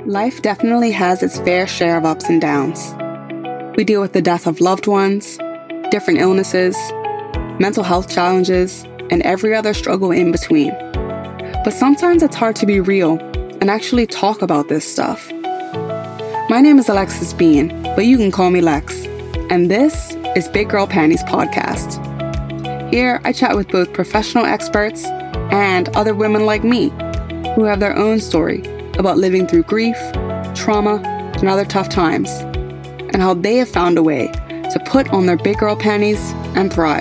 Life definitely has its fair share of ups and downs. We deal with the death of loved ones, different illnesses, mental health challenges, and every other struggle in between. But sometimes it's hard to be real and actually talk about this stuff. My name is Alexis Bean, but you can call me Lex, and this is Big Girl Panties Podcast. Here, I chat with both professional experts and other women like me who have their own story about living through grief, trauma, and other tough times, and how they have found a way to put on their big girl panties and thrive.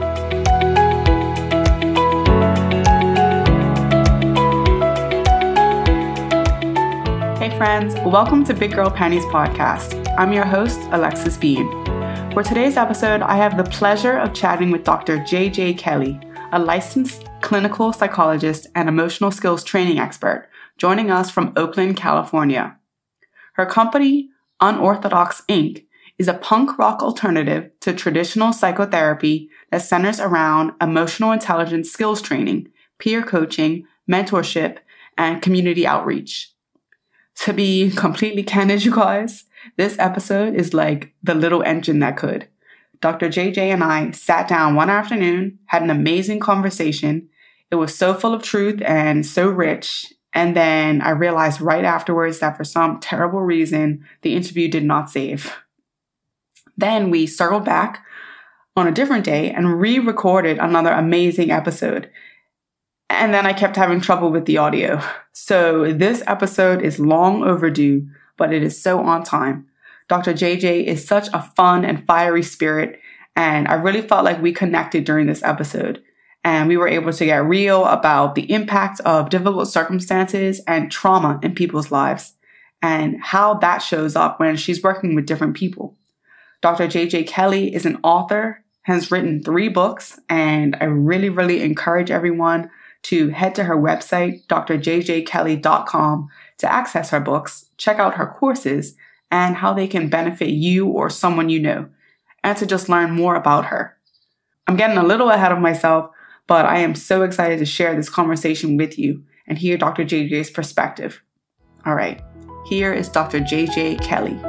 Hey friends, welcome to Big Girl Panties Podcast. I'm your host, Alexis Bean. For today's episode, I have the pleasure of chatting with Dr. JJ Kelly, a licensed clinical psychologist and emotional skills training expert, joining us from Oakland, California. Her company, Unorthodox Inc., is a punk rock alternative to traditional psychotherapy that centers around emotional intelligence skills training, peer coaching, mentorship, and community outreach. To be completely candid, you guys, this episode is like the little engine that could. Dr. JJ and I sat down one afternoon, had an amazing conversation. It was so full of truth and so rich. And then I realized right afterwards that for some terrible reason, the interview did not save. Then we circled back on a different day and re-recorded another amazing episode. And then I kept having trouble with the audio. So this episode is long overdue, but it is so on time. Dr. JJ is such a fun and fiery spirit, and I really felt like we connected during this episode. And we were able to get real about the impact of difficult circumstances and trauma in people's lives and how that shows up when she's working with different people. Dr. JJ Kelly is an author, has written 3 books, and I really encourage everyone to head to her website, drjjkelly.com, to access her books, check out her courses, and how they can benefit you or someone you know, and to just learn more about her. I'm getting a little ahead of myself, but I am so excited to share this conversation with you and hear Dr. JJ's perspective. All right, here is Dr. JJ Kelly.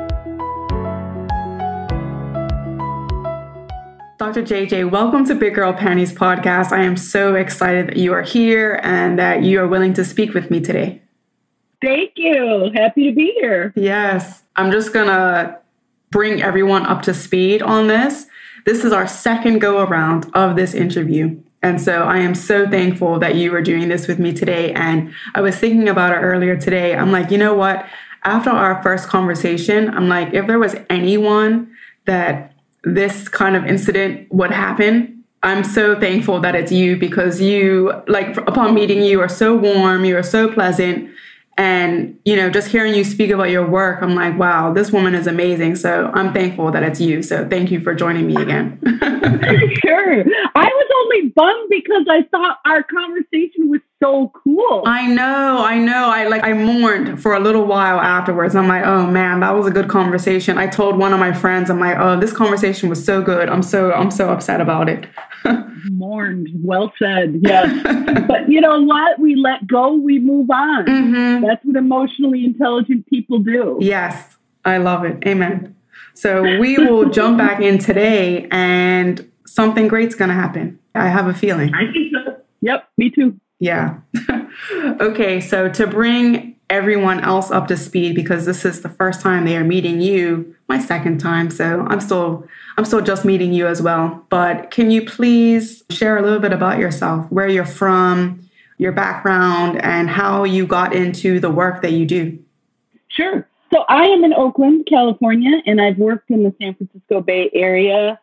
Dr. JJ, welcome to Big Girl Panties Podcast. I am so excited that you are here and that you are willing to speak with me today. Thank you. Happy to be here. Yes, I'm just going to bring everyone up to speed on this. This is our second go around of this interview. And so I am so thankful that you are doing this with me today. And I was thinking about it earlier today. I'm like, you know what? After our first conversation, I'm like, if there was anyone that this kind of incident would happen, I'm so thankful that it's you, because you, like, upon meeting you, are so warm, you are so pleasant. And, you know, just hearing you speak about your work, I'm like, wow, this woman is amazing. So I'm thankful that it's you. So thank you for joining me again. Sure. I was only bummed because I thought our conversation was so cool. I know. I mourned for a little while afterwards. I'm like, oh man, that was a good conversation. I told one of my friends, I'm like, oh, this conversation was so good. I'm so upset about it. Mourned. Well said. Yes. But you know what? We let go. We move on. Mm-hmm. That's what emotionally intelligent people do. Yes. I love it. Amen. So we will jump back in today and something great's going to happen. I have a feeling. I think so. Yep. Me too. Yeah. Okay. So to bring everyone else up to speed, because this is the first time they are meeting you, my second time. So I'm still just meeting you as well. But can you please share a little bit about yourself, where you're from, your background, and how you got into the work that you do? Sure. So I am in Oakland, California, and I've worked in the San Francisco Bay Area.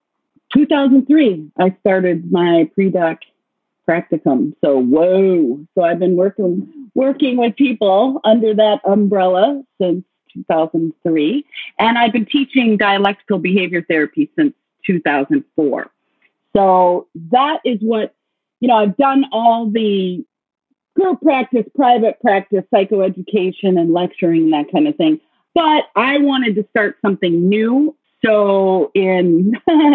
2003, I started my pre-doc practicum. So I've been working with people under that umbrella since 2003. And I've been teaching dialectical behavior therapy since 2004. So that is what, I've done all the group practice, private practice, psychoeducation, and lecturing, that kind of thing. But I wanted to start something new. So in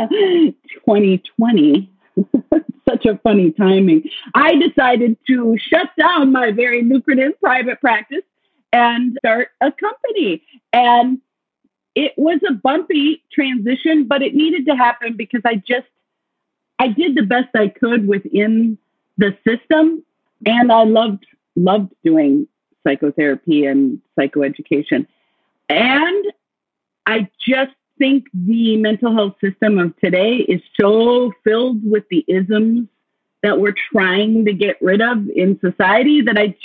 2020, such a funny timing, I decided to shut down my very lucrative private practice and start a company. And it was a bumpy transition, but it needed to happen because I did the best I could within the system. And I loved doing psychotherapy and psychoeducation. And I just think the mental health system of today is so filled with the isms that we're trying to get rid of in society that I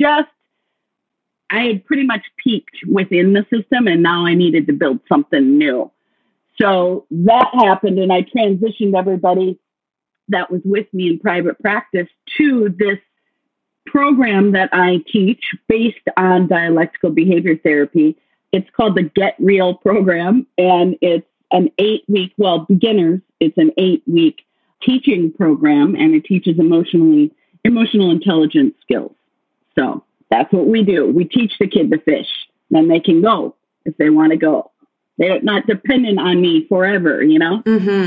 had pretty much peaked within the system, and now I needed to build something new. So that happened, and I transitioned everybody that was with me in private practice to this program that I teach based on dialectical behavior therapy. It's called the Get Real program, and it's an 8-week, beginners, it's an 8-week teaching program, and it teaches emotional intelligence skills. So that's what we do. We teach the kid to fish, then they can go if they want to go. They're not dependent on me forever, you know?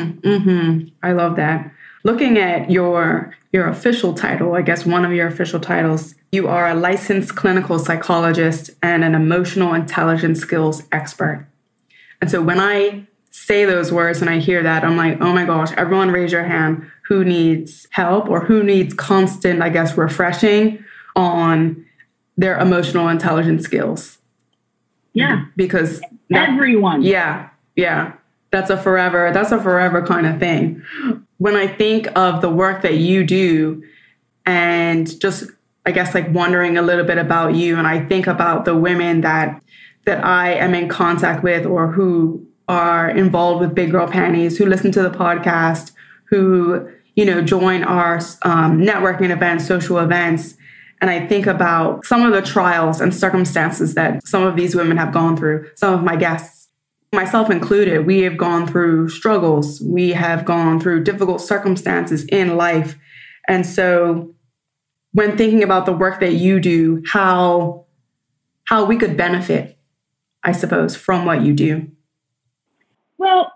I love that. Looking at your official title, I guess one of your official titles, you are a licensed clinical psychologist and an emotional intelligence skills expert. And so when I say those words and I hear that, I'm like, oh my gosh, everyone raise your hand who needs help or who needs constant, I guess, refreshing on their emotional intelligence skills. Yeah. Because everyone. Yeah. That's a forever kind of thing. When I think of the work that you do and just, I guess, like wondering a little bit about you, and I think about the women that I am in contact with or who are involved with Big Girl Panties, who listen to the podcast, who, join our networking events, social events. And I think about some of the trials and circumstances that some of these women have gone through. Some of my guests, myself included, we have gone through struggles. We have gone through difficult circumstances in life. And so when thinking about the work that you do, how we could benefit, I suppose, from what you do. Well,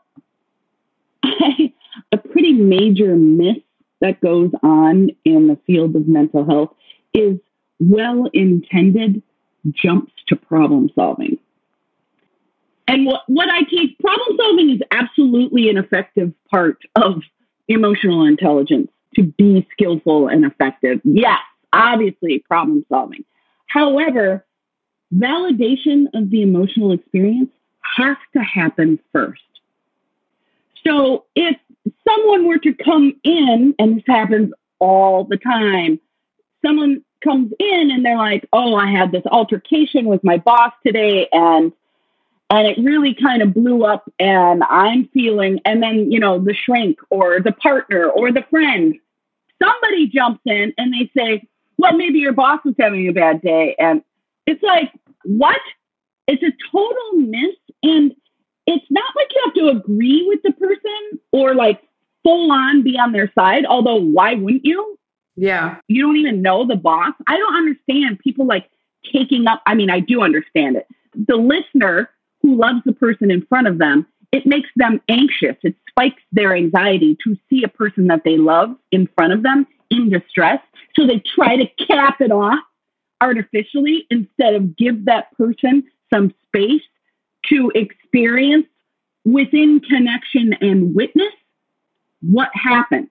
a pretty major myth that goes on in the field of mental health is well-intended jumps to problem solving. And what I teach, problem solving is absolutely an effective part of emotional intelligence to be skillful and effective. Yes, obviously problem solving. However, validation of the emotional experience has to happen first. So if someone were to come in, and this happens all the time, someone comes in and they're like, oh, I had this altercation with my boss today and it really kind of blew up and I'm feeling, and then, the shrink or the partner or the friend, somebody jumps in and they say, well, maybe your boss was having a bad day. And it's like, what? It's a total miss. And it's not like you have to agree with the person or like full on be on their side. Although why wouldn't you? Yeah. You don't even know the boss. I don't understand people like taking up. I mean, I do understand it. The listener who loves the person in front of them, it makes them anxious. It spikes their anxiety to see a person that they love in front of them in distress. So they try to cap it off artificially instead of give that person some space to experience within connection and witness what happened.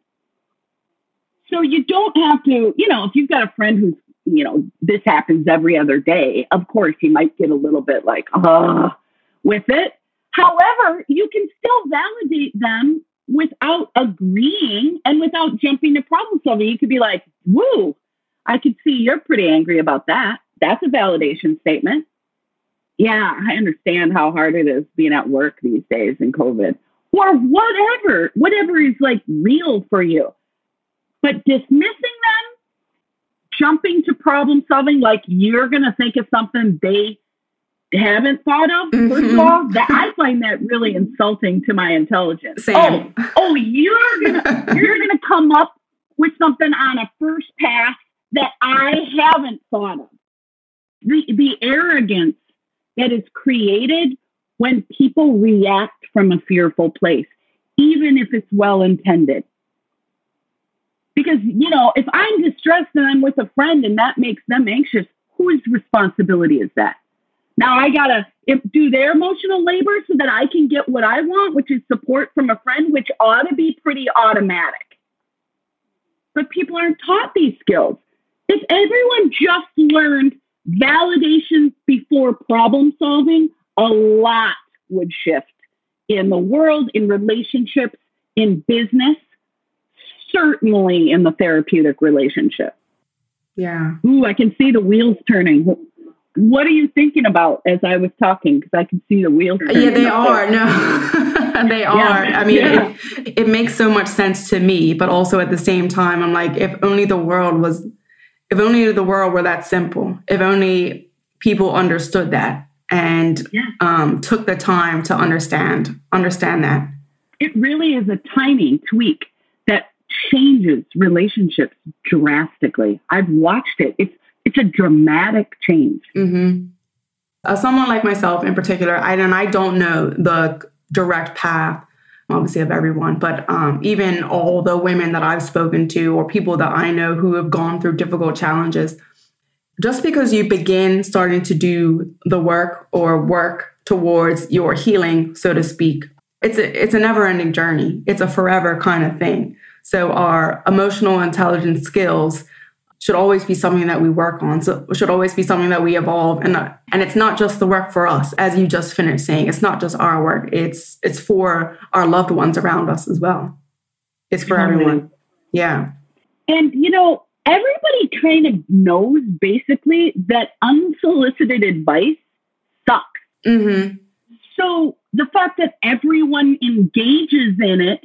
So you don't have to, if you've got a friend who's, this happens every other day, of course, you might get a little bit like, with it. However, you can still validate them without agreeing and without jumping to problem solving. You could be like, woo, I could see you're pretty angry about that. That's a validation statement. Yeah, I understand how hard it is being at work these days in COVID. Or whatever is like real for you. But dismissing them, jumping to problem solving like you're going to think of something they haven't thought of. First of all, I find that really insulting to my intelligence. Same. Oh, you're gonna come up with something on a first pass that I haven't thought of. The arrogance that is created when people react from a fearful place, even if it's well intended. Because, if I'm distressed and I'm with a friend and that makes them anxious, whose responsibility is that? Now I got to do their emotional labor so that I can get what I want, which is support from a friend, which ought to be pretty automatic. But people aren't taught these skills. If everyone just learned validation before problem solving, a lot would shift in the world, in relationships, in business, certainly in the therapeutic relationship. Yeah. Ooh, I can see the wheels turning. What are you thinking about as I was talking? Because I can see the wheels turning. Yeah, they are. No, they are. I mean, it makes so much sense to me, but also at the same time, I'm like, if only the world were that simple, if only people understood that and took the time to understand that. It really is a tiny tweak that changes relationships drastically. I've watched it. It's a dramatic change. Mm-hmm. Someone like myself in particular, I don't know the direct path, obviously, of everyone, but even all the women that I've spoken to or people that I know who have gone through difficult challenges, just because you begin starting to do the work or work towards your healing, so to speak, it's a never-ending journey. It's a forever kind of thing. So our emotional intelligence skills should always be something that we work on. So it should always be something that we evolve. And it's not just the work for us, as you just finished saying. It's not just our work. It's for our loved ones around us as well. It's for everyone. Yeah. And, everybody kind of knows basically that unsolicited advice sucks. Mm-hmm. So the fact that everyone engages in it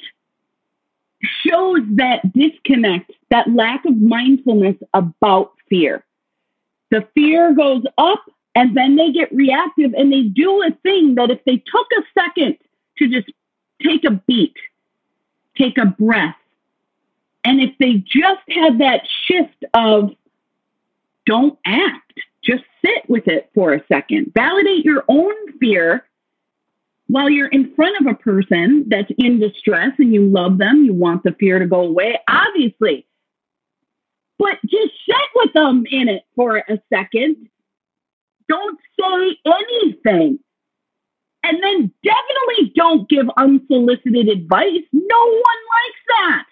shows that disconnect, that lack of mindfulness about fear. The fear goes up and then they get reactive and they do a thing that if they took a second to just take a beat, take a breath, and if they just had that shift of don't act, just sit with it for a second, validate your own fear while you're in front of a person that's in distress and you love them, you want the fear to go away, obviously. But just sit with them in it for a second. Don't say anything. And then definitely don't give unsolicited advice. No one likes that.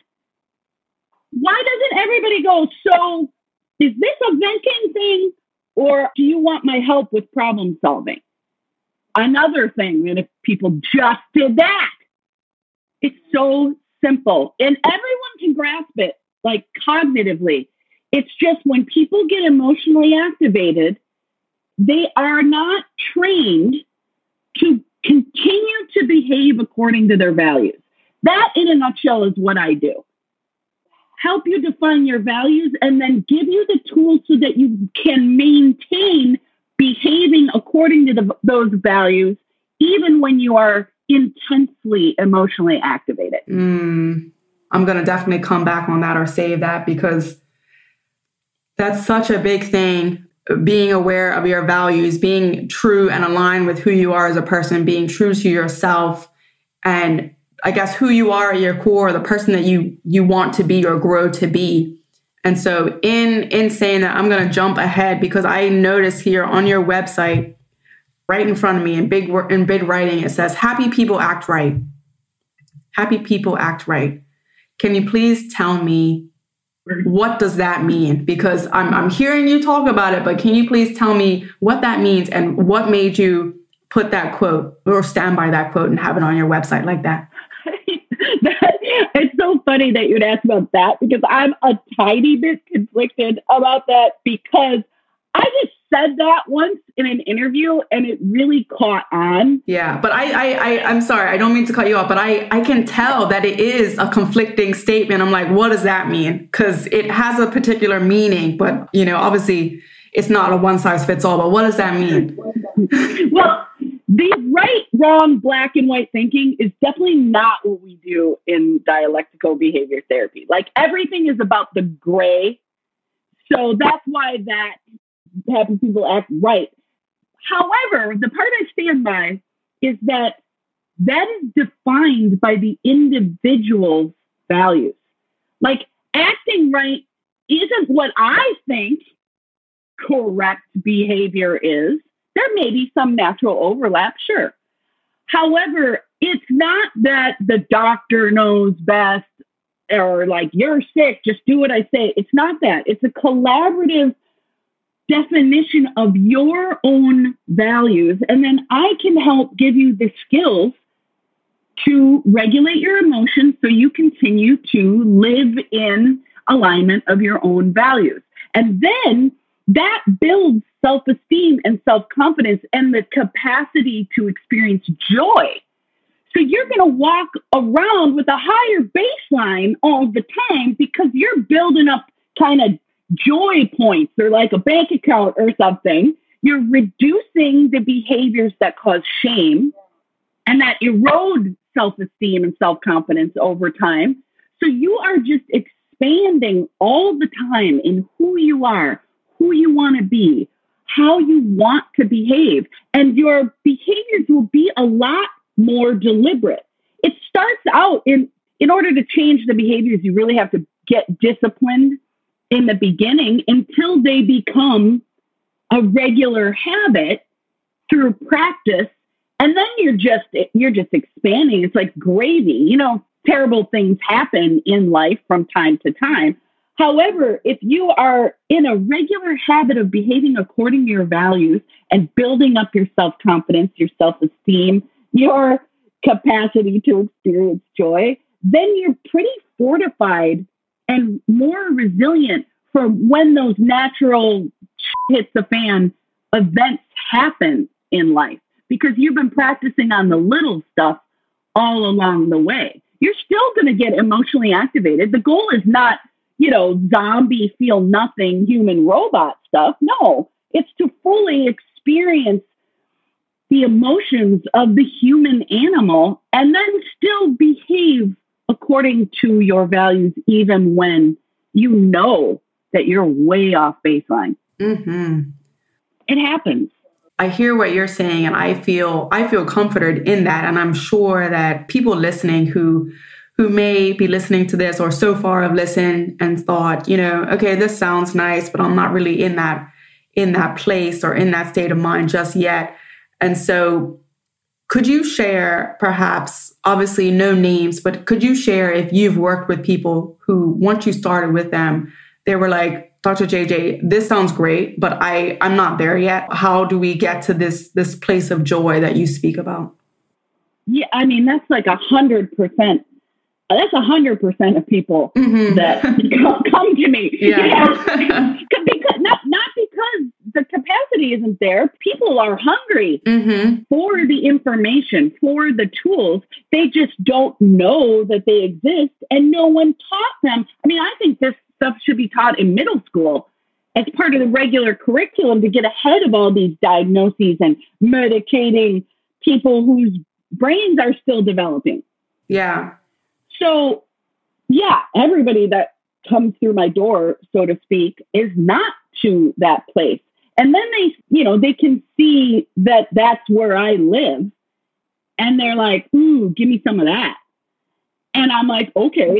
Why doesn't everybody go, so is this a venting thing or do you want my help with problem solving? Another thing, and if people just did that, it's so simple and everyone can grasp it, like cognitively. It's just when people get emotionally activated, they are not trained to continue to behave according to their values. That, in a nutshell, is what I do. Help you define your values and then give you the tools so that you can maintain behaving according to those values, even when you are intensely emotionally activated. I'm going to definitely come back on that or save that because that's such a big thing. Being aware of your values, being true and aligned with who you are as a person, being true to yourself, and I guess who you are at your core, the person that you want to be or grow to be. And so in saying that, I'm going to jump ahead because I noticed here on your website, right in front of me in big writing, it says, happy people act right. Happy people act right. Can you please tell me, what does that mean? Because I'm hearing you talk about it, but can you please tell me what that means and what made you put that quote or stand by that quote and have it on your website like that? It's so funny that you'd ask about that because I'm a tiny bit conflicted about that because I just said that once in an interview and it really caught on. Yeah, but I'm sorry, I don't mean to cut you off, but I can tell that it is a conflicting statement. I'm like, what does that mean? Because it has a particular meaning, but obviously it's not a one size fits all, but what does that mean? Well, the right, wrong, black and white thinking is definitely not what we do in dialectical behavior therapy. Like everything is about the gray. So that's why that happy people act right. However, the part I stand by is that is defined by the individual's values. Like acting right isn't what I think correct behavior is. There may be some natural overlap, sure. However, it's not that the doctor knows best or like, you're sick, just do what I say. It's not that. It's a collaborative definition of your own values. And then I can help give you the skills to regulate your emotions so you continue to live in alignment of your own values. And then that builds self-esteem and self-confidence and the capacity to experience joy. So you're going to walk around with a higher baseline all the time because you're building up kind of joy points or like a bank account or something. You're reducing the behaviors that cause shame and that erode self-esteem and self-confidence over time. So you are just expanding all the time in who you are, who you want to be, how you want to behave. And your behaviors will be a lot more deliberate. It starts out in order to change the behaviors, you really have to get disciplined in the beginning until they become a regular habit through practice. And then you're just expanding. It's like gravy. You know, terrible things happen in life from time to time. However, if you are in a regular habit of behaving according to your values and building up your self-confidence, your self-esteem, your capacity to experience joy, then you're pretty fortified and more resilient for when those natural hits the fan events happen in life, because you've been practicing on the little stuff all along the way. You're still going to get emotionally activated. The goal is not, zombie feel nothing human robot stuff. No, it's to fully experience the emotions of the human animal and then still behave according to your values, even when you know that you're way off baseline. Mm-hmm. It happens. I hear what you're saying, and I feel comforted in that. And I'm sure that people listening who may be listening to this or so far have listened and thought, okay, this sounds nice, but I'm not really in that place or in that state of mind just yet. And so could you share, perhaps, obviously no names, but could you share if you've worked with people who, once you started with them, they were like, Dr. JJ, this sounds great, but I'm not there yet. How do we get to this place of joy that you speak about? Yeah, I mean, that's like 100%. That's 100% of people that come to me. Yeah. Because, not because the capacity isn't there. People are hungry for the information, for the tools. They just don't know that they exist, and no one taught them. I mean, I think this stuff should be taught in middle school as part of the regular curriculum to get ahead of all these diagnoses and medicating people whose brains are still developing. Yeah. So, yeah, everybody that comes through my door, so to speak, is not to that place. And then they can see that that's where I live. And they're like, ooh, give me some of that. And I'm like, okay,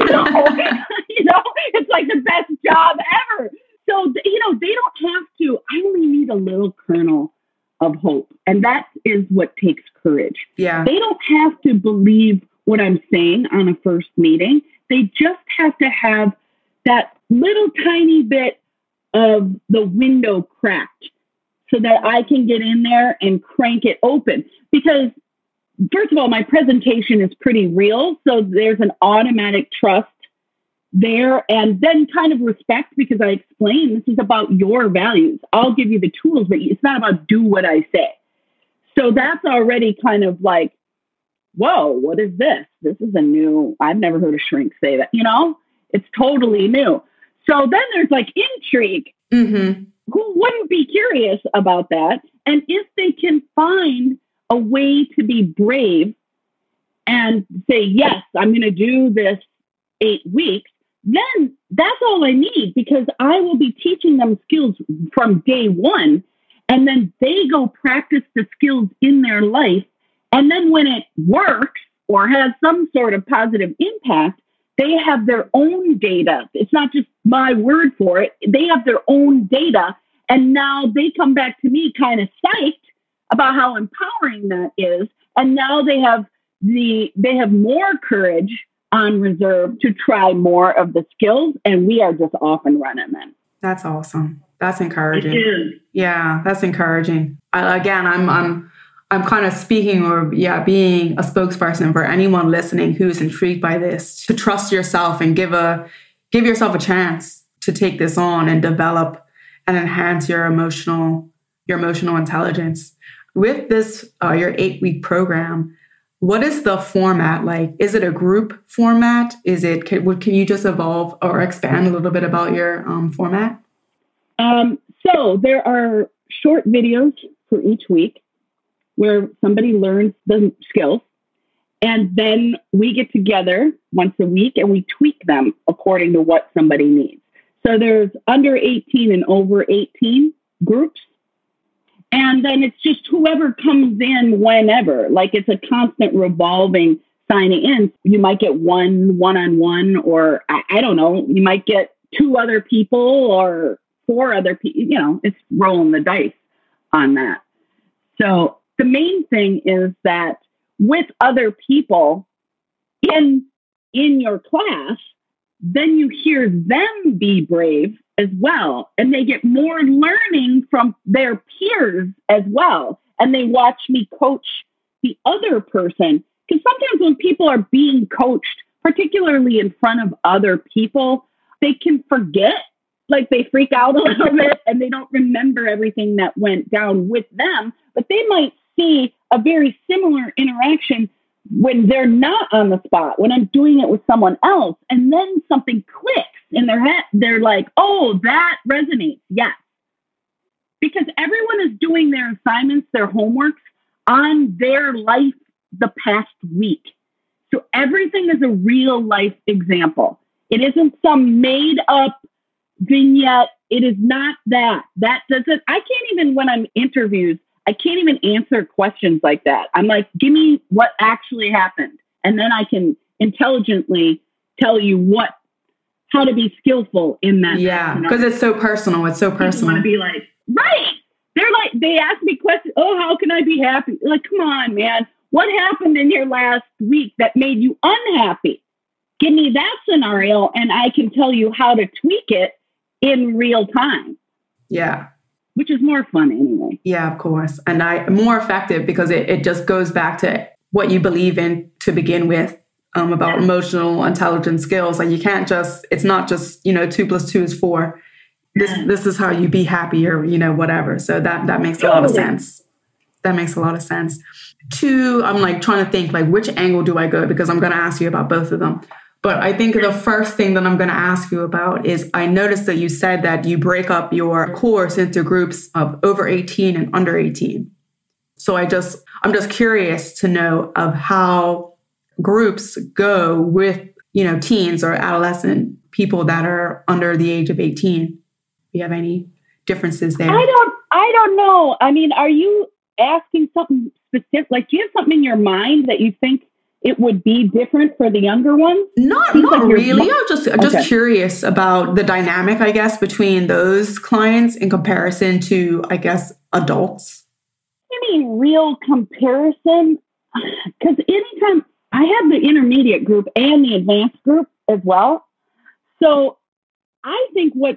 it's like the best job ever. So, they don't have to. I only need a little kernel of hope. And that is what takes courage. Yeah. They don't have to believe what I'm saying on a first meeting. They just have to have that little tiny bit of the window cracked so that I can get in there and crank it open. Because first of all, my presentation is pretty real. So there's an automatic trust there, and then kind of respect, because I explain this is about your values. I'll give you the tools, but it's not about do what I say. So that's already kind of like, whoa, what is this? This is I've never heard a shrink say that, it's totally new. So then there's like intrigue. Mm-hmm. Who wouldn't be curious about that? And if they can find a way to be brave and say, yes, I'm going to do this 8 weeks, then that's all I need, because I will be teaching them skills from day one. And then they go practice the skills in their life. And then when it works or has some sort of positive impact, they have their own data. It's not just my word for it. They have their own data. And now they come back to me kind of psyched about how empowering that is. And now they have more courage on reserve to try more of the skills. And we are just off and running then. That's awesome. That's encouraging. Yeah, that's encouraging. I'm kind of speaking being a spokesperson for anyone listening who's intrigued by this, to trust yourself and give yourself a chance to take this on and develop and enhance your emotional intelligence. With this, your 8-week program, what is the format like? Is it a group format? Can you just evolve or expand a little bit about your format? So there are short videos for each week where somebody learns the skills, and then we get together once a week and we tweak them according to what somebody needs. So there's under 18 and over 18 groups. And then it's just whoever comes in whenever, like it's a constant revolving signing in. You might get one-on-one, or I don't know, you might get 2 other people or 4 other people, it's rolling the dice on that. So the main thing is that with other people in your class, then you hear them be brave as well. And they get more learning from their peers as well. And they watch me coach the other person. Because sometimes when people are being coached, particularly in front of other people, they can forget, like they freak out a little bit and they don't remember everything that went down with them. But they might see a very similar interaction when they're not on the spot, when I'm doing it with someone else, and then something clicks in their head. They're like, oh, that resonates. Yes. Because everyone is doing their assignments, their homeworks on their life the past week. So everything is a real life example. It isn't some made up vignette. It is not that. That doesn't, I can't even, when I'm interviews, I can't even answer questions like that. I'm like, give me what actually happened. And then I can intelligently tell you how to be skillful in that. Yeah, because it's so personal. It's so personal. I want to be like, right. They're like, they ask me questions. Oh, how can I be happy? Like, come on, man. What happened in your last week that made you unhappy? Give me that scenario and I can tell you how to tweak it in real time. Yeah. Which is more fun anyway. Yeah, of course. And more effective because it just goes back to what you believe in to begin with about emotional intelligence skills. Like you can't it's not just, 2 + 2 is 4. This is how you be happy or, whatever. So that makes a lot of sense. That makes a lot of sense. 2, I'm like trying to think like which angle do I go? Because I'm going to ask you about both of them. But I think the first thing that I'm going to ask you about is I noticed that you said that you break up your course into groups of over 18 and under 18. So I'm just curious to know of how groups go with, teens or adolescent people that are under the age of 18. Do you have any differences there? I don't know. I mean, are you asking something specific? Like, do you have something in your mind that you think it would be different for the younger ones? Not really. I'm just curious about the dynamic, I guess, between those clients in comparison to, I guess, adults. I mean, real comparison? Because anytime I have the intermediate group and the advanced group as well. So I think what's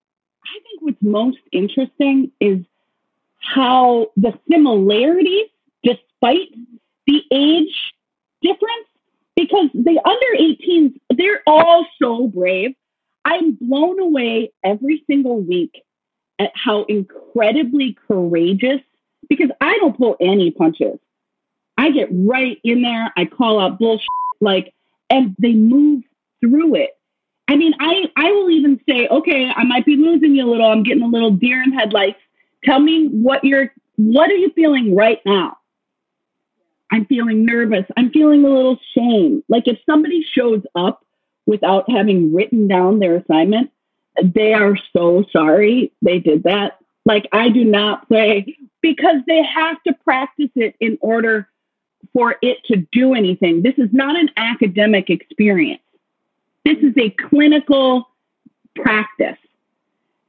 most interesting is how the similarities, despite the age difference, because the under 18s, they're all so brave. I'm blown away every single week at how incredibly courageous, because I don't pull any punches. I get right in there. I call out bullshit, and they move through it. I mean, I will even say, okay, I might be losing you a little. I'm getting a little deer in headlights. Tell me what are you feeling right now? I'm feeling nervous. I'm feeling a little shame. Like if somebody shows up without having written down their assignment, they are so sorry they did that. Like I do not play because they have to practice it in order for it to do anything. This is not an academic experience. This is a clinical practice.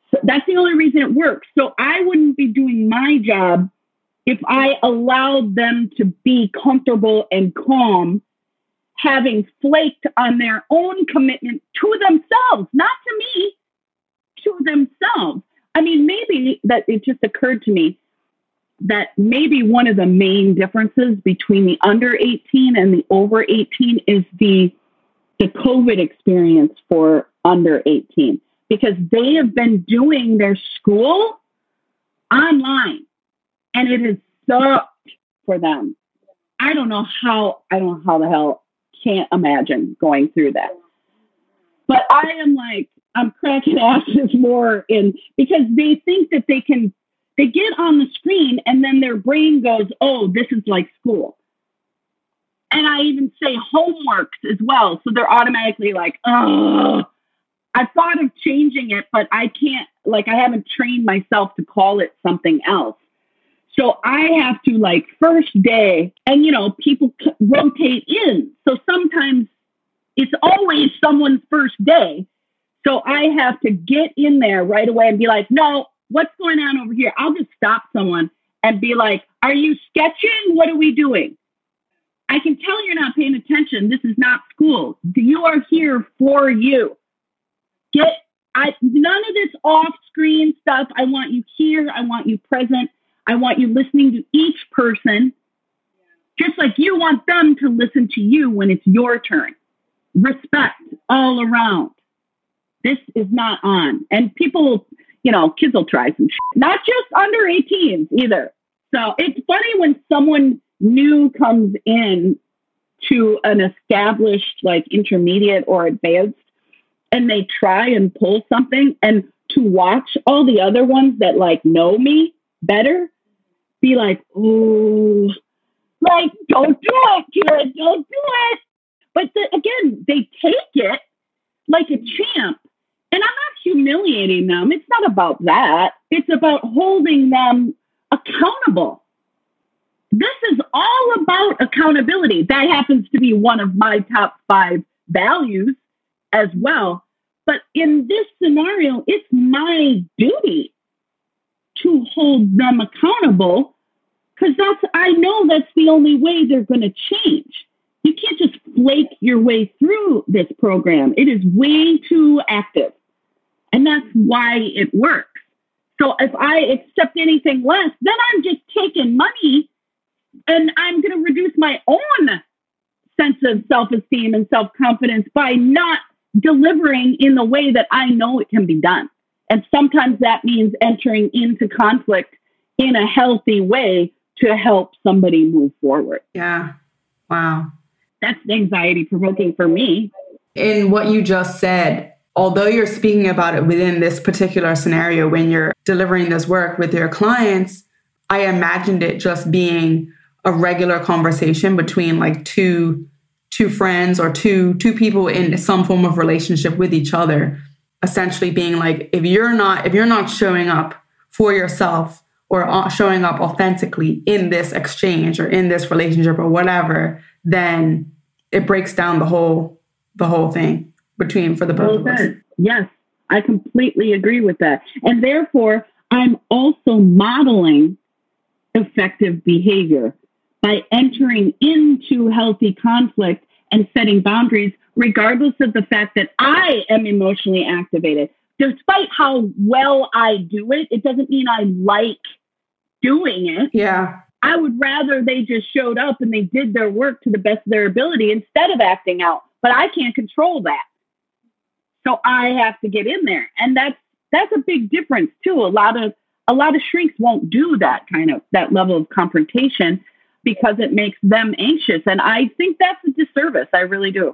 So that's the only reason it works. So I wouldn't be doing my job if I allowed them to be comfortable and calm, having flaked on their own commitment to themselves, not to me, to themselves. I mean, maybe that it just occurred to me that maybe one of the main differences between the under 18 and the over 18 is the COVID experience for under 18, because they have been doing their school online and it has sucked for them. I don't know how the hell, can't imagine going through that. But I am like, I'm cracking asses more because they think that they get on the screen and then their brain goes, oh, this is like school. And I even say homeworks as well. So they're automatically like, oh, I thought of changing it, but I can't, I haven't trained myself to call it something else. So I have to first day, and people rotate in. So sometimes it's always someone's first day. So I have to get in there right away and be like, no, what's going on over here? I'll just stop someone and be like, are you sketching? What are we doing? I can tell you're not paying attention. This is not school. You are here for you. None of this off-screen stuff. I want you here. I want you present. I want you listening to each person, just like you want them to listen to you when it's your turn. Respect all around. This is not on. And people, kids will try some shit. Not just under 18s either. So it's funny when someone new comes in to an established, intermediate or advanced, and they try and pull something, and to watch all the other ones that know me better be like, oh, don't do it, kid, don't do it. But again, they take it like a champ. And I'm not humiliating them. It's not about that. It's about holding them accountable. This is all about accountability. That happens to be one of my top 5 values as well. But in this scenario, it's my duty to hold them accountable, because I know that's the only way they're going to change. You can't just flake your way through this program. It is way too active. And that's why it works. So if I accept anything less, then I'm just taking money, and I'm going to reduce my own sense of self-esteem and self-confidence by not delivering in the way that I know it can be done. And sometimes that means entering into conflict in a healthy way to help somebody move forward. Yeah. Wow. That's anxiety provoking for me. In what you just said, although you're speaking about it within this particular scenario when you're delivering this work with your clients, I imagined it just being a regular conversation between two friends or two people in some form of relationship with each other. Essentially being if you're not showing up for yourself or showing up authentically in this exchange or in this relationship or whatever, then it breaks down the whole thing for the both of us. Yes, I completely agree with that. And therefore, I'm also modeling effective behavior by entering into healthy conflict and setting boundaries, regardless of the fact that I am emotionally activated. Despite how well I do it, it doesn't mean I like doing it. Yeah. I would rather they just showed up and they did their work to the best of their ability instead of acting out. But I can't control that. So I have to get in there. And that's a big difference too. A lot of shrinks won't do that level of confrontation because it makes them anxious. And I think that's a disservice. I really do.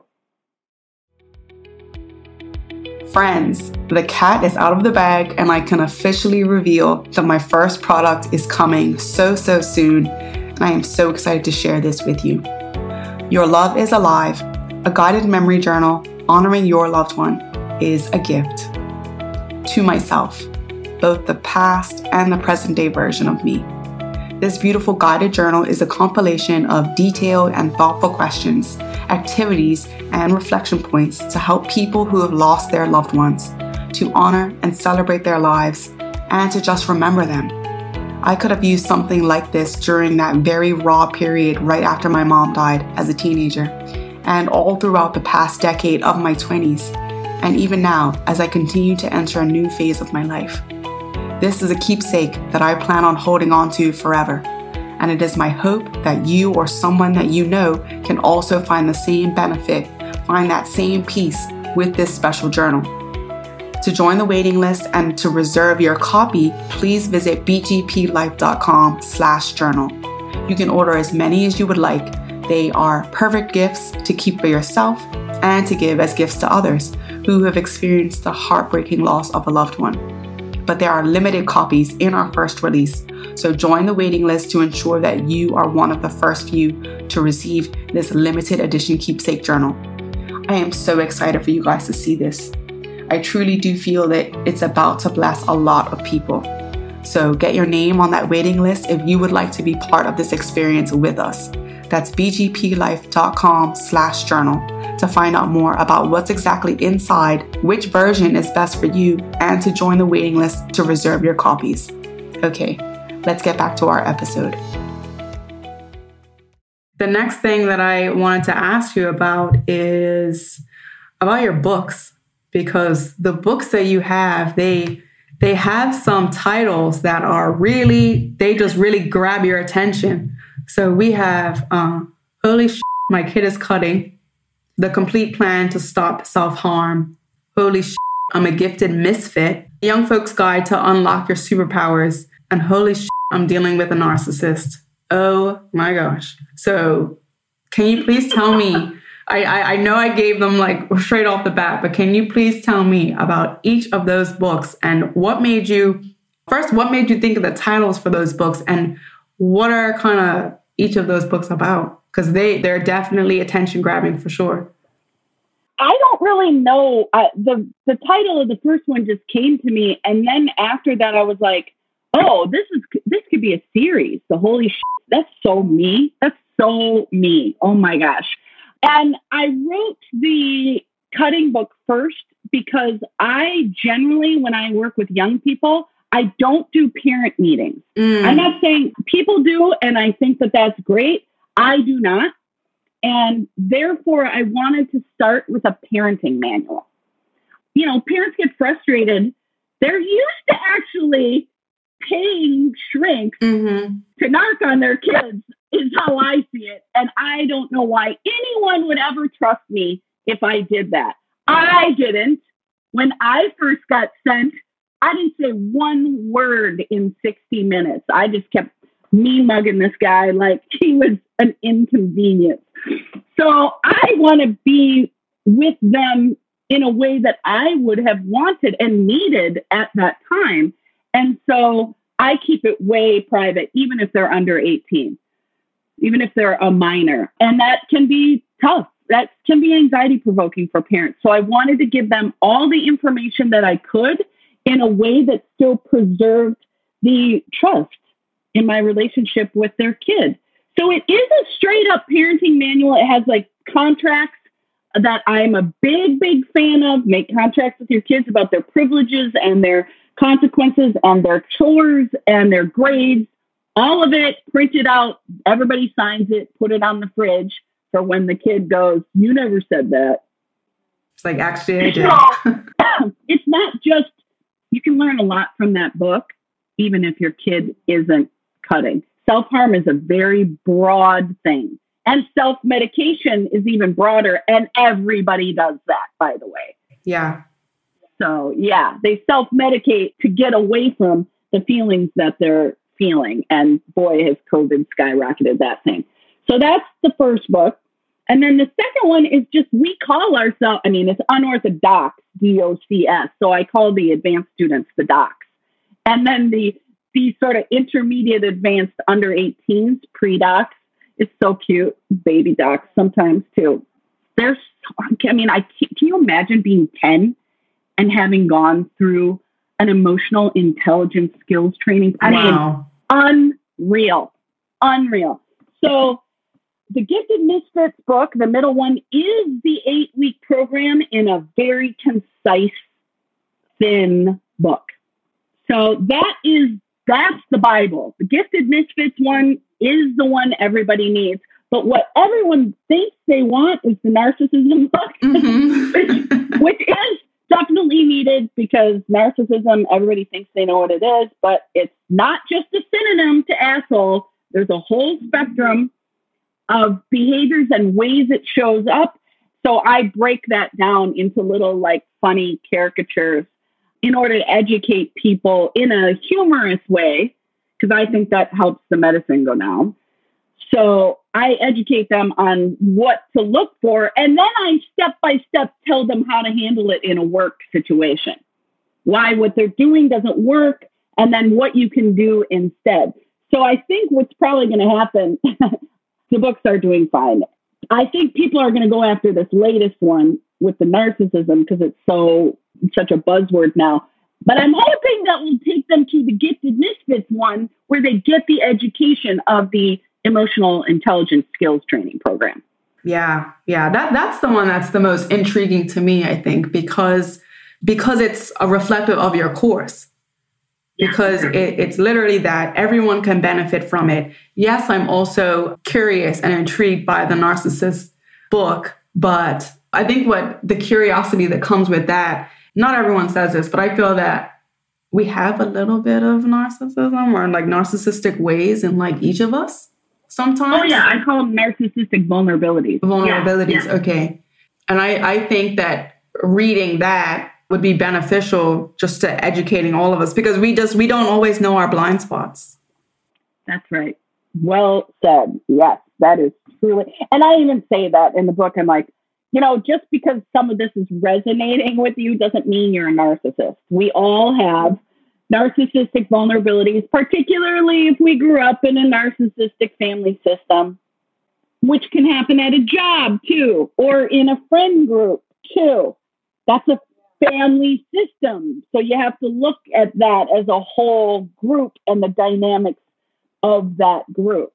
Friends, the cat is out of the bag, and I can officially reveal that my first product is coming so soon. And I am so excited to share this with you. Your Love is Alive, a guided memory journal honoring your loved one, is a gift to myself, both the past and the present day version of me. This beautiful guided journal is a compilation of detailed and thoughtful questions, activities, and reflection points to help people who have lost their loved ones to honor and celebrate their lives and to just remember them. I could have used something like this during that very raw period right after my mom died as a teenager, and all throughout the past decade of my 20s, and even now as I continue to enter a new phase of my life. This is a keepsake that I plan on holding on to forever, and it is my hope that you or someone that you know can also find the same benefit, find that same peace with this special journal. To join the waiting list and to reserve your copy, please visit bgplife.com/journal. You can order as many as you would like. They are perfect gifts to keep for yourself and to give as gifts to others who have experienced the heartbreaking loss of a loved one. But there are limited copies in our first release, so join the waiting list to ensure that you are one of the first few to receive this limited edition keepsake journal. I am so excited for you guys to see this. I truly do feel that it's about to bless a lot of people. So get your name on that waiting list if you would like to be part of this experience with us. That's bgplife.com/journal to find out more about what's exactly inside, which version is best for you, and to join the waiting list to reserve your copies. Okay, let's get back to our episode. The next thing that I wanted to ask you about is about your books. Because the books that you have, they have some titles that are they just really grab your attention. So we have Holy Shit, My Kid is Cutting, The Complete Plan to Stop Self-Harm, Holy Shit, I'm a Gifted Misfit, Young Folks Guide to Unlock Your Superpowers, and Holy Shit, I'm Dealing with a Narcissist. Oh my gosh. So can you please tell me, I know I gave them like straight off the bat, but can you please tell me about each of those books and what made you think of the titles for those books, and what are kind of each of those books about? Because they're definitely attention grabbing for sure. I don't really know. The title of the first one just came to me, and then after that, I was like, "Oh, this could be a series." The Holy Shit, that's so me. That's so me. Oh my gosh. And I wrote the cutting book first because I generally, when I work with young people, I don't do parent meetings. I'm not saying people do, and I think that that's great. I do not. And therefore, I wanted to start with a parenting manual. You know, parents get frustrated. They're used to actually paying shrinks to narc on their kids, is how I see it. And I don't know why anyone would ever trust me if I did that. I didn't. When I first got sent, I didn't say one word in 60 minutes. I just kept mugging this guy like he was an inconvenience. So I want to be with them in a way that I would have wanted and needed at that time. And so I keep it way private, even if they're under 18, even if they're a minor. And that can be tough. That can be anxiety provoking for parents. So I wanted to give them all the information that I could in a way that still preserved the trust in my relationship with their kid. So it is a straight up parenting manual. It has like contracts that I'm a big, big fan of. Make contracts with your kids about their privileges and their consequences and their chores and their grades. All of it printed out. Everybody signs it, put it on the fridge for when the kid goes, "You never said that." It's like, actually, I did. It's not just, you can learn a lot from that book, even if your kid isn't cutting. Self-harm is a very broad thing. And self-medication is even broader. And everybody does that, by the way. Yeah. So, yeah, they self-medicate to get away from the feelings that they're feeling. And boy, has COVID skyrocketed that thing. So that's the first book. And then the second one is just, we call ourselves, I mean, it's unorthodox, DOCS. So I call the advanced students the docs. And then the sort of intermediate advanced under 18s, pre-docs, it's so cute. Baby docs sometimes too. Can you imagine being 10 and having gone through an emotional intelligence skills training? Wow. Unreal. So the Gifted Misfits book, the middle one, is the 8-week program in a very concise thin book. So that's the Bible. The Gifted Misfits one is the one everybody needs. But what everyone thinks they want is the narcissism book, which is definitely needed because narcissism, everybody thinks they know what it is, but it's not just a synonym to asshole. There's a whole spectrum of behaviors and ways it shows up. So I break that down into little like funny caricatures in order to educate people in a humorous way, because I think that helps the medicine go down. So I educate them on what to look for, and then I step by step tell them how to handle it in a work situation. Why what they're doing doesn't work, and then what you can do instead. So I think what's probably going to happen, the books are doing fine. I think people are going to go after this latest one with the narcissism because it's such a buzzword now. But I'm hoping that will take them to the Gifted Misfits one where they get the education of the emotional intelligence skills training program. Yeah. That's the one that's the most intriguing to me, I think, because it's a reflective of your course. Because it's literally that everyone can benefit from it. Yes, I'm also curious and intrigued by the narcissist book, but I think what the curiosity that comes with that, not everyone says this, but I feel that we have a little bit of narcissism or like narcissistic ways in like each of us sometimes. Oh yeah, I call them narcissistic vulnerabilities. Vulnerabilities, yeah. Okay. And I think that reading that would be beneficial just to educating all of us because we don't always know our blind spots. That's right. Well said. Yes, that is truly. And I even say that in the book. I'm like, just because some of this is resonating with you doesn't mean you're a narcissist. We all have narcissistic vulnerabilities, particularly if we grew up in a narcissistic family system, which can happen at a job too, or in a friend group too. That's a family system. So you have to look at that as a whole group and the dynamics of that group.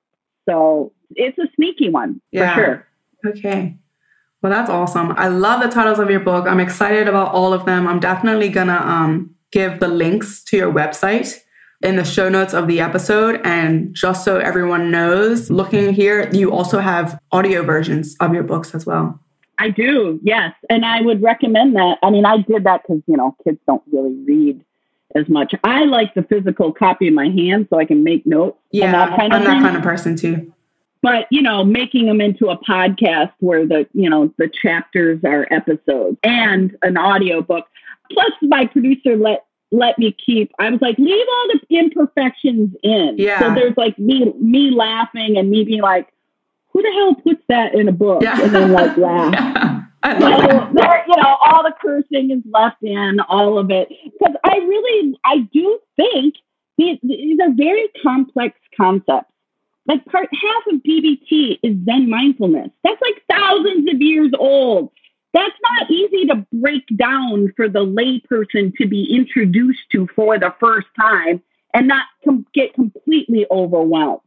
So it's a sneaky one for sure. Okay. Well, that's awesome. I love the titles of your book. I'm excited about all of them. I'm definitely going to give the links to your website in the show notes of the episode. And just so everyone knows, looking here, you also have audio versions of your books as well. I do, yes. And I would recommend that. I mean, I did that because, kids don't really read as much. I like the physical copy in my hand so I can make notes. Yeah, I'm that kind of person too. But, making them into a podcast where the chapters are episodes and an audio book. Plus, my producer let me keep, I was like, leave all the imperfections in. Yeah. So there's like me laughing and me being like, who the hell puts that in a book? Yeah. And then like laugh. Yeah. I love so there, all the cursing is left in, all of it. Because I do think these are very complex concepts. Like half of DBT is Zen mindfulness. That's like thousands of years old. That's not easy to break down for the layperson to be introduced to for the first time and not get completely overwhelmed.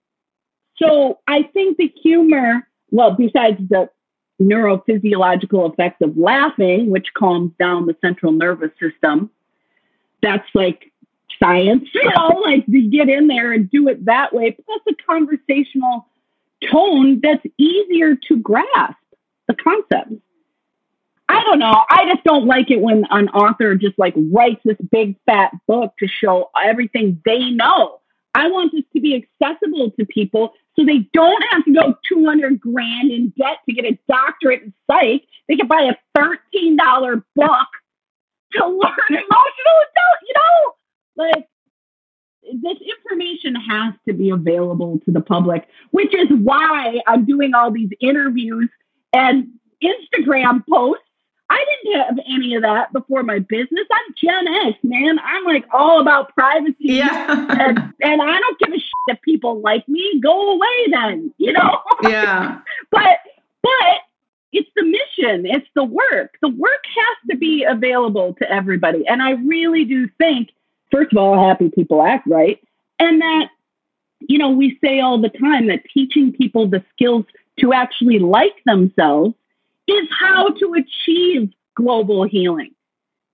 So I think the humor, besides the neurophysiological effects of laughing, which calms down the central nervous system, that's like science, like you get in there and do it that way, plus a conversational tone that's easier to grasp the concepts. I don't know. I just don't like it when an author just like writes this big fat book to show everything they know. I want this to be accessible to people so they don't have to go $200,000 in debt to get a doctorate in psych. They can buy a $13 book to learn emotional intelligence. Like this information has to be available to the public, which is why I'm doing all these interviews and Instagram posts. I didn't have any of that before my business. I'm Gen X, man. I'm like all about privacy. Yeah. and I don't give a shit if people like me. Go away then, Yeah. But it's the mission. It's the work. The work has to be available to everybody. And I really do think, first of all, happy people act right. And that, we say all the time that teaching people the skills to actually like themselves is how to achieve global healing.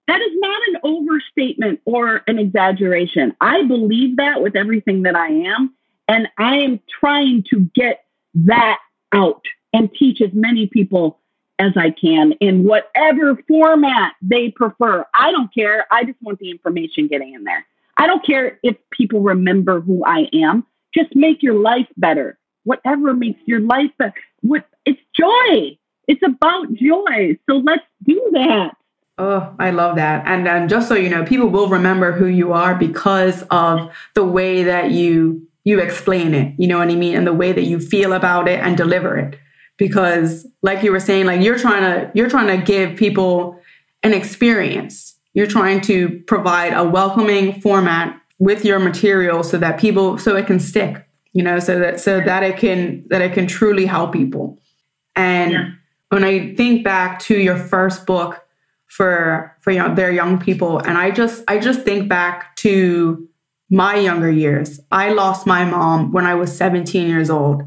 That is not an overstatement or an exaggeration. I believe that with everything that I am. And I am trying to get that out and teach as many people as I can in whatever format they prefer. I don't care. I just want the information getting in there. I don't care if people remember who I am. Just make your life better. Whatever makes your life better. It's joy. It's about joy. So let's do that. Oh, I love that. And just so you know, people will remember who you are because of the way that you explain it. You know what I mean? And the way that you feel about it and deliver it. Because like you were saying, like you're trying to give people an experience. You're trying to provide a welcoming format with your material so that it can stick, you know, so that it can truly help people. And when I think back to your first book for their young people, and I just think back to my younger years. I lost my mom when I was 17 years old.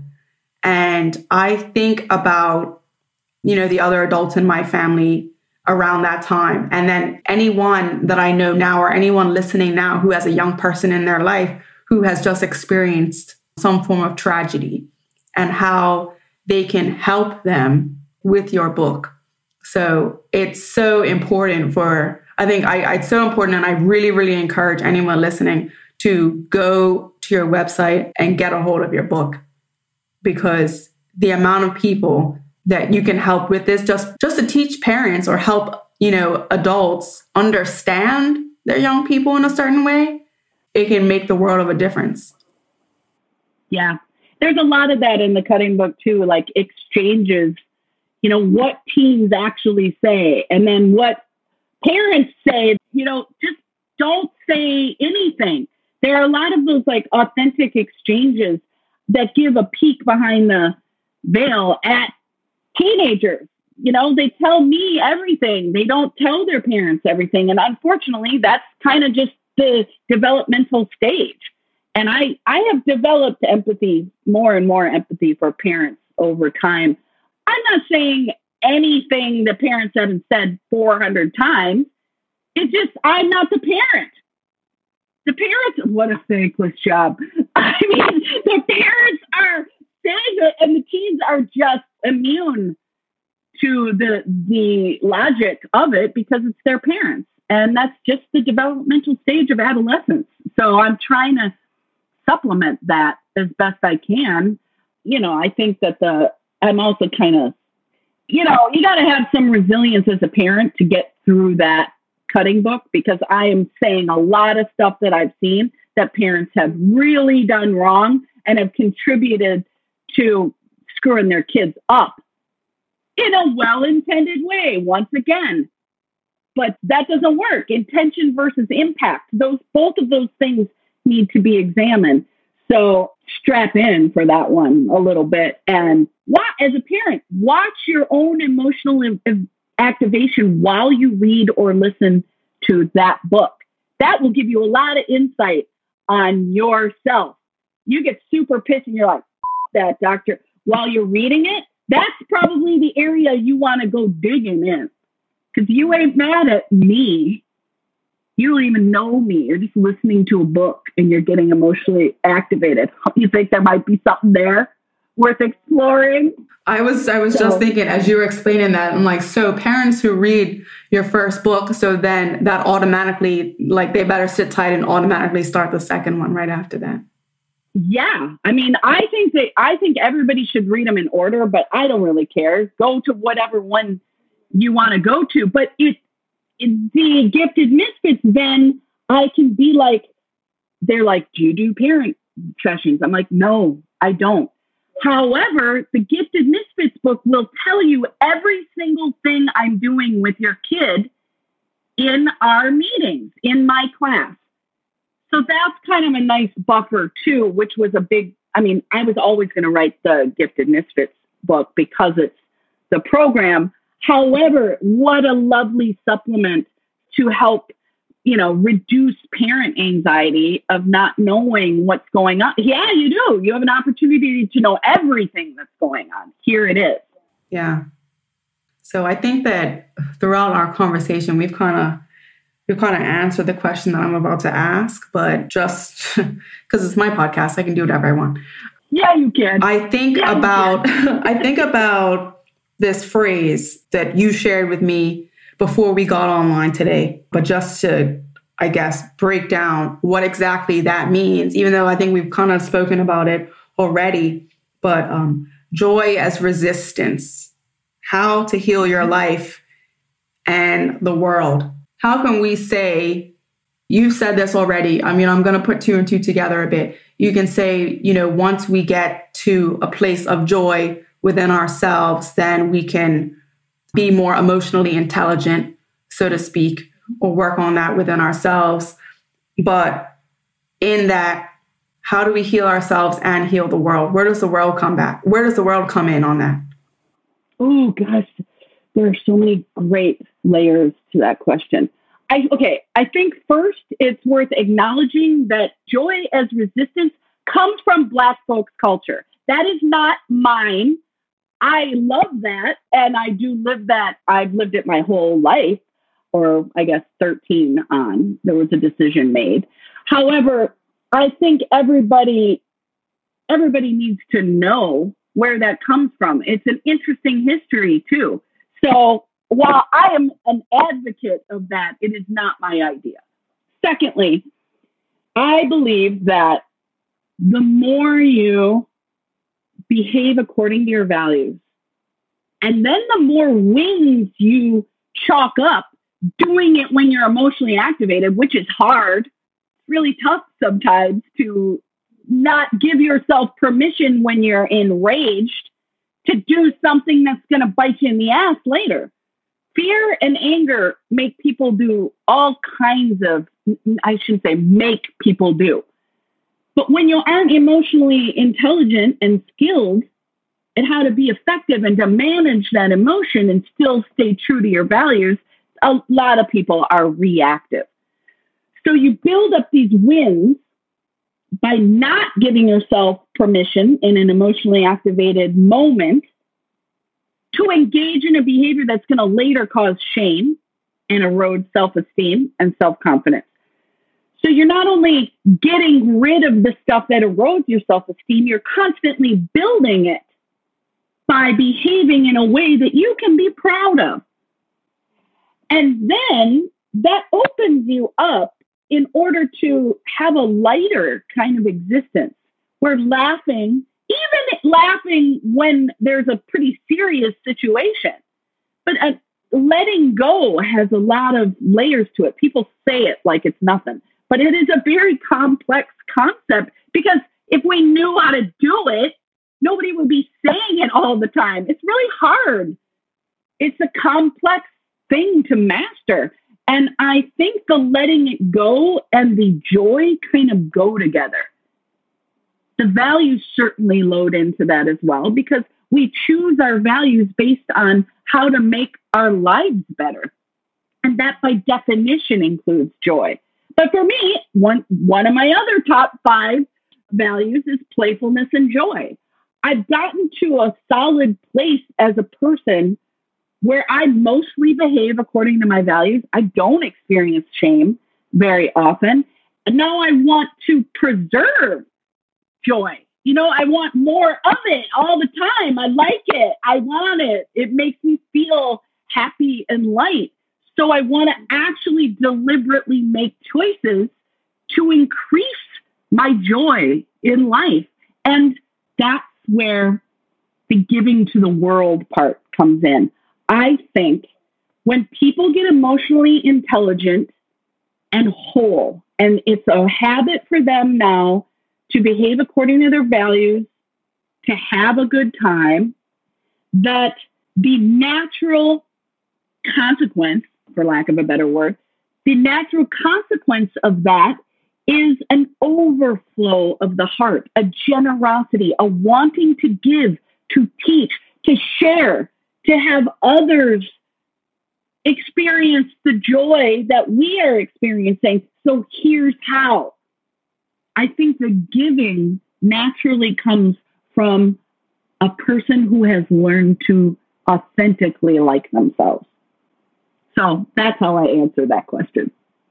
And I think about, you know, the other adults in my family around that time. And then anyone that I know now or anyone listening now who has a young person in their life who has just experienced some form of tragedy and how they can help them with your book. So it's so important it's so important. And I really, really encourage anyone listening to go to your website and get a hold of your book. Because the amount of people that you can help with this, just to teach parents or help, you know, adults understand their young people in a certain way, it can make the world of a difference. Yeah. There's a lot of that in the cutting book too, like exchanges, you know, what teens actually say and then what parents say, you know, just don't say anything. There are a lot of those like authentic exchanges that give a peek behind the veil at teenagers. You know, they tell me everything. They don't tell their parents everything. And unfortunately, that's kind of just the developmental stage. And I have developed empathy, more and more empathy for parents over time. I'm not saying anything the parents haven't said 400 times. It's just, I'm not the parent. The parents, what a thankless job. I mean, the parents are saying it and the teens are just immune to the logic of it because it's their parents. And that's just the developmental stage of adolescence. So I'm trying to supplement that as best I can. You know, I think that I'm also kind of, you know, you got to have some resilience as a parent to get through that cutting book, because I am saying a lot of stuff that I've seen that parents have really done wrong and have contributed to screwing their kids up in a well-intended way, once again. But that doesn't work. Intention versus impact. Both of those things need to be examined. So strap in for that one a little bit. And as a parent, watch your own emotional activation while you read or listen to that book. That will give you a lot of insight on yourself. You get super pissed and you're like, that doctor, while you're reading it, that's probably the area you want to go digging in. Because you ain't mad at me. You don't even know me. You're just listening to a book and you're getting emotionally activated. You think there might be something there worth exploring? I was just thinking as you were explaining that, I'm like, so parents who read your first book, so then that automatically, like, they better sit tight and automatically start the second one right after that. Yeah. I mean, I think everybody should read them in order, but I don't really care. Go to whatever one you want to go to. But the Gifted Misfits, then I can be like, they're like, do you do parent sessions? I'm like, no, I don't. However, the Gifted Misfits book will tell you every single thing I'm doing with your kid in our meetings, in my class. So that's kind of a nice buffer too, which was I was always going to write the Gifted Misfits book because it's the program. However, what a lovely supplement to help, you know, reduce parent anxiety of not knowing what's going on. Yeah, you do. You have an opportunity to know everything that's going on. Here it is. Yeah. So I think that throughout our conversation, we've kind of you kind of answered the question that I'm about to ask, but just because it's my podcast, I can do whatever I want. Yeah, you can. I think about this phrase that you shared with me before we got online today, but just to, I guess, break down what exactly that means, even though I think we've kind of spoken about it already, but joy as resistance, how to heal your life and the world. How can we say, you've said this already, I mean, I'm going to put two and two together a bit. You can say, once we get to a place of joy within ourselves, then we can be more emotionally intelligent, so to speak, or work on that within ourselves. But in that, how do we heal ourselves and heal the world? Where does the world come back? Where does the world come in on that? Oh, gosh, there are so many great layers to that question. I think first it's worth acknowledging that joy as resistance comes from Black folks' culture. That is not mine. I love that, and I do live that. I've lived it my whole life, or I guess 13 on. There was a decision made. However, I think everybody needs to know where that comes from. It's an interesting history, too. So while I am an advocate of that, it is not my idea. Secondly, I believe that the more you behave according to your values, and then the more wins you chalk up doing it when you're emotionally activated, which is hard, really tough sometimes to not give yourself permission when you're enraged to do something that's going to bite you in the ass later. Fear and anger make people do all kinds of, I shouldn't say make people do. But when you aren't emotionally intelligent and skilled at how to be effective and to manage that emotion and still stay true to your values, a lot of people are reactive. So you build up these wins by not giving yourself permission in an emotionally activated moment to engage in a behavior that's going to later cause shame and erode self-esteem and self-confidence. So you're not only getting rid of the stuff that erodes your self-esteem, you're constantly building it by behaving in a way that you can be proud of. And then that opens you up in order to have a lighter kind of existence where laughing, even laughing when there's a pretty serious situation, but letting go has a lot of layers to it. People say it like it's nothing, but it is a very complex concept because if we knew how to do it, nobody would be saying it all the time. It's really hard. It's a complex thing to master. And I think the letting it go and the joy kind of go together. The values certainly load into that as well because we choose our values based on how to make our lives better. And that by definition includes joy. But for me, one of my other top 5 values is playfulness and joy. I've gotten to a solid place as a person where I mostly behave according to my values. I don't experience shame very often. And now I want to preserve joy. I want more of it all the time. I like it. I want it. It makes me feel happy and light. So I want to actually deliberately make choices to increase my joy in life. And that's where the giving to the world part comes in. I think when people get emotionally intelligent and whole, and it's a habit for them now to behave according to their values, to have a good time, that the natural consequence, for lack of a better word, the natural consequence of that is an overflow of the heart, a generosity, a wanting to give, to teach, to share, to have others experience the joy that we are experiencing. So here's how. I think the giving naturally comes from a person who has learned to authentically like themselves. So that's how I answer that question.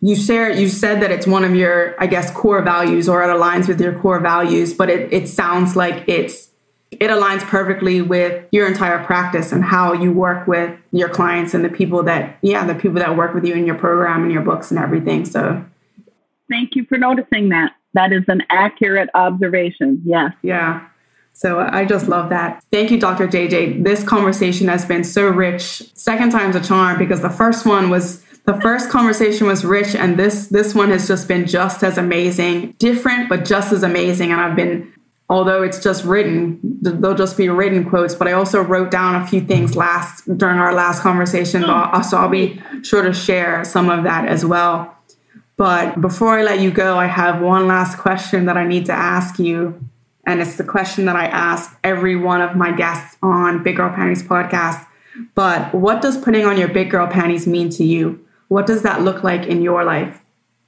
you said that it's one of your, I guess, core values, or it aligns with your core values, but it sounds like it aligns perfectly with your entire practice and how you work with your clients and the people that work with you in your program and your books and everything. So thank you for noticing that. That is an accurate observation. Yes. Yeah. So I just love that. Thank you, Dr. JJ. This conversation has been so rich. Second time's a charm, because the first conversation was rich, and this one has just been just as amazing, different, but just as amazing. And although it's just written, they'll just be written quotes, but I also wrote down a few things during our last conversation. So I'll be sure to share some of that as well. But before I let you go, I have one last question that I need to ask you. And it's the question that I ask every one of my guests on Big Girl Panties podcast. But what does putting on your big girl panties mean to you? What does that look like in your life?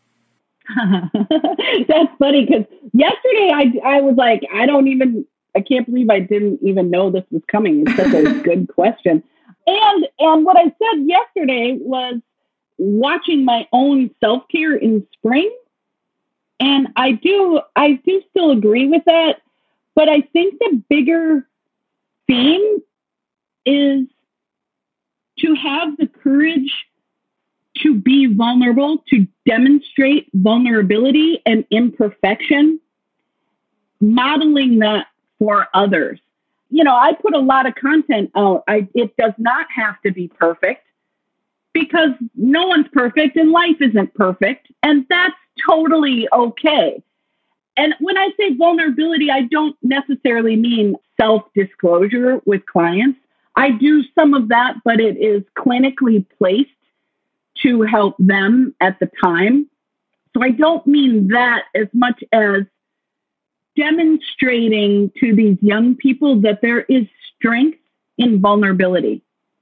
That's funny, because yesterday I was like, I can't believe I didn't even know this was coming. It's such a good question. And what I said yesterday was watching my own self-care in spring. And I do still agree with that. But I think the bigger theme is to have the courage to be vulnerable, to demonstrate vulnerability and imperfection, modeling that for others. I put a lot of content out. It does not have to be perfect, because no one's perfect and life isn't perfect. And that's totally okay. And when I say vulnerability, I don't necessarily mean self-disclosure with clients. I do some of that, but it is clinically placed to help them at the time. So I don't mean that as much as demonstrating to these young people that there is strength in vulnerability.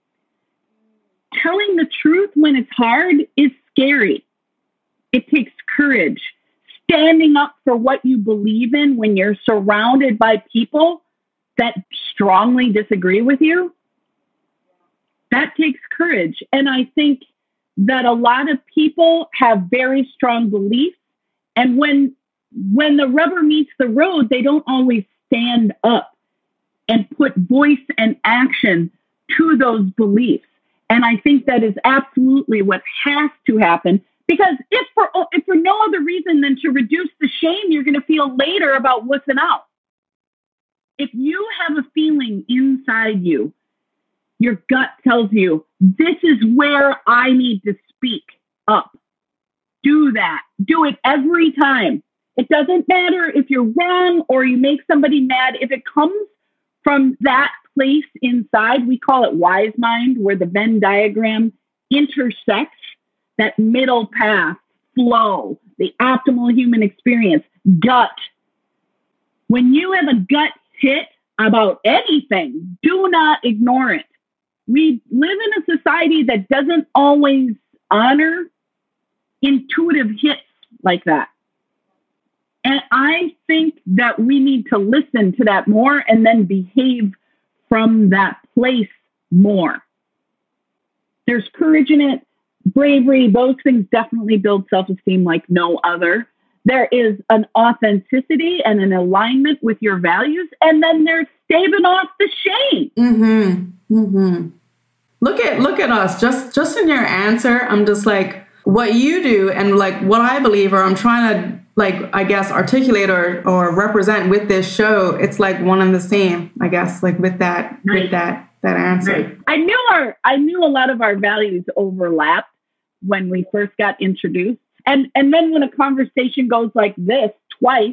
Telling the truth when it's hard is scary. It takes courage. Standing up for what you believe in when you're surrounded by people that strongly disagree with you, that takes courage. And I think that a lot of people have very strong beliefs, and when the rubber meets the road, they don't always stand up and put voice and action to those beliefs. And I think that is absolutely what has to happen. Because if for no other reason than to reduce the shame you're going to feel later about wussing out. If you have a feeling inside you, your gut tells you, this is where I need to speak up. Do that. Do it every time. It doesn't matter if you're wrong or you make somebody mad. If it comes from that place inside, we call it wise mind, where the Venn diagram intersects. That middle path, flow, the optimal human experience, gut. When you have a gut hit about anything, do not ignore it. We live in a society that doesn't always honor intuitive hits like that. And I think that we need to listen to that more and then behave from that place more. There's courage in it. Bravery, those things definitely build self-esteem like no other. There is an authenticity and an alignment with your values, and then there's staving off the shame. Mm-hmm. Mm-hmm. Look at us. Just in your answer, I'm just like, what you do and like what I believe, or I'm trying to like, I guess, articulate or represent with this show. It's like one and the same, I guess, like with that, right. With that answer. Right. I knew a lot of our values overlapped when we first got introduced. And then when a conversation goes like this twice,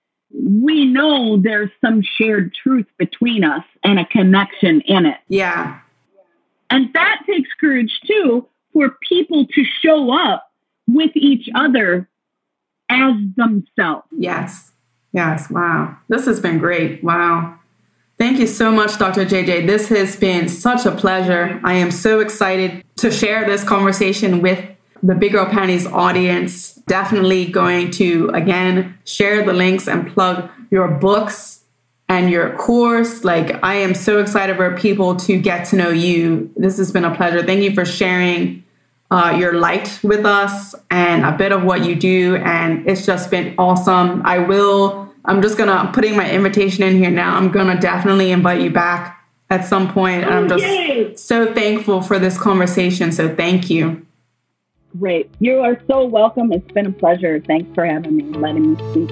we know there's some shared truth between us and a connection in it. Yeah. And that takes courage too, for people to show up with each other as themselves. Yes. Wow. This has been great. Wow. Thank you so much, Dr. JJ. This has been such a pleasure. I am so excited to share this conversation with the Big Girl Panties audience. Definitely going to, again, share the links and plug your books and your course. Like, I am so excited for people to get to know you. This has been a pleasure. Thank you for sharing your light with us and a bit of what you do. And it's just been awesome. I'm just putting my invitation in here now. I'm going to definitely invite you back at some point. And I'm just so thankful for this conversation. So thank you. Great. You are so welcome. It's been a pleasure. Thanks for having me and letting me speak.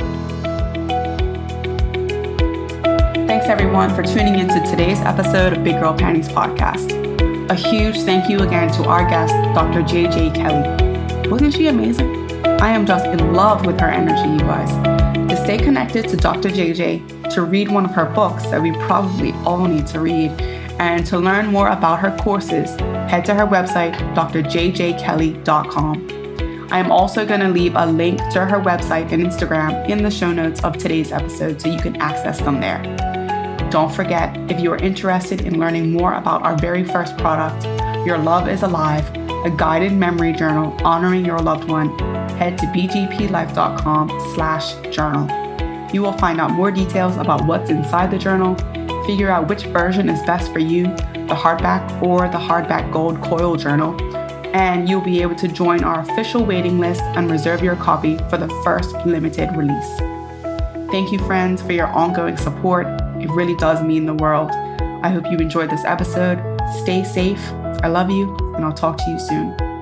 Thanks everyone for tuning into today's episode of Big Girl Panties Podcast. A huge thank you again to our guest, Dr. JJ Kelly. Wasn't she amazing? I am just in love with her energy, you guys. To stay connected to Dr. JJ, to read one of her books that we probably all need to read, and to learn more about her courses, head to her website, drjjkelly.com. I am also going to leave a link to her website and Instagram in the show notes of today's episode so you can access them there. Don't forget, if you are interested in learning more about our very first product, Your Love is Alive, a guided memory journal honoring your loved one, head to bgplife.com/journal. You will find out more details about what's inside the journal, figure out which version is best for you, the hardback or the hardback gold coil journal, and you'll be able to join our official waiting list and reserve your copy for the first limited release. Thank you, friends, for your ongoing support. It really does mean the world. I hope you enjoyed this episode. Stay safe. I love you, and I'll talk to you soon.